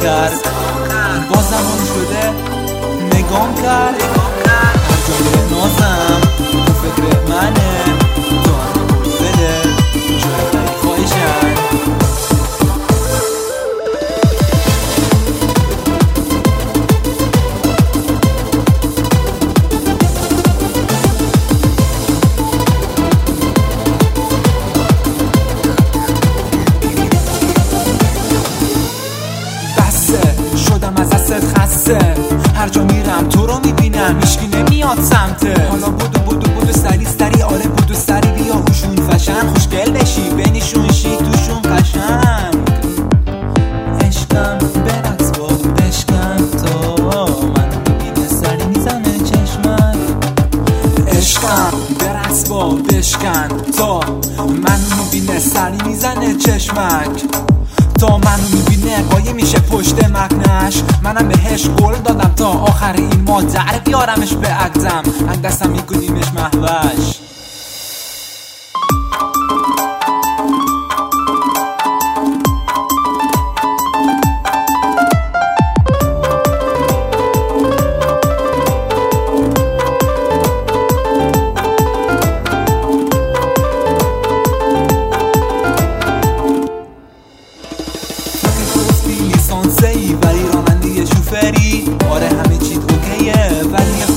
کرد، با زمان شده نگام کرد. هر جای نازم تو فکر منه، تو هم بده جای خواهشن. شدم از دستت خسته، هر جا میرم تو رو میبینم، هیچکی نمیاد سمته. حالا بودو سری آره بودو سری بیا هوشون فشن، خوشگل بشی بینشون شی توشون قشنگ. عشقم برقص با بشکن تا منو میبینه سری میزنه چشمک. عشقم برقص با بشکن تا منو میبینه سری میزنه چشمک. تا منو میبینه قایه میشه پشت مکنش، منم بهش قول دادم تا آخر این ماه در بیارمش به عقدم، انگ دستم میکنیمش محوش. لیسانسی ولی راننده شوفری، آره همه چیت اوکیه ولی